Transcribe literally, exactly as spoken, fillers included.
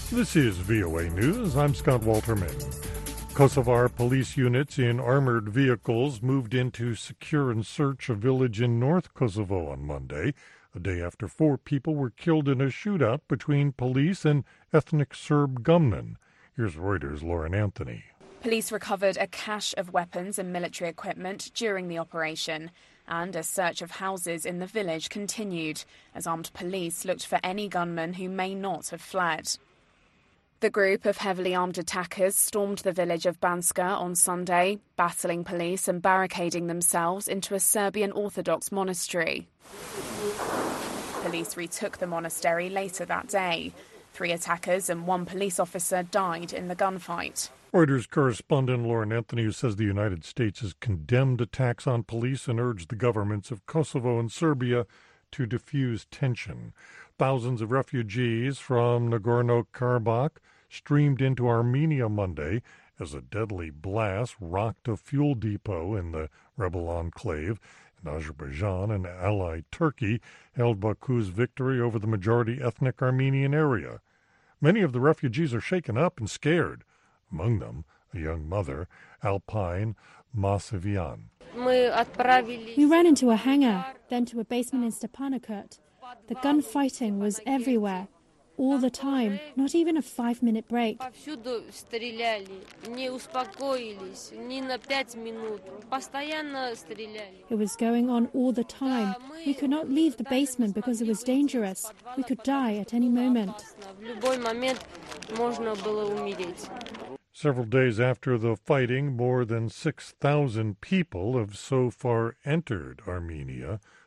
This is V O A News. I'm Scott Walterman. Kosovar police units in armored vehicles moved in to secure and search a village in North Kosovo on Monday, a day after four people were killed in a shootout between police and ethnic Serb gunmen. Here's Reuters' Lauren Anthony. Police recovered a cache of weapons and military equipment during the operation, and a search of houses in the village continued as armed police looked for any gunmen who may not have fled. The group of heavily armed attackers stormed the village of Banska on Sunday, battling police and barricading themselves into a Serbian Orthodox monastery. Police retook the monastery later that day. Three attackers and one police officer died in the gunfight. Reuters correspondent Lauren Anthony says the United States has condemned attacks on police and urged the governments of Kosovo and Serbia to diffuse tension. Thousands of refugees from Nagorno-Karabakh streamed into Armenia Monday as a deadly blast rocked a fuel depot in the rebel enclave. In Azerbaijan and allied Turkey held Baku's victory over the majority ethnic Armenian area. Many of the refugees are shaken up and scared. Among them, a young mother, Alpine Masavian. We ran into a hangar, then to a basement in Stepanakert. The gunfighting was everywhere, all the time, not even a five-minute break. It was going on all the time. We could not leave the basement because it was dangerous. We could die at any moment. Several days after the fighting, more than six thousand people have so far entered Armenia,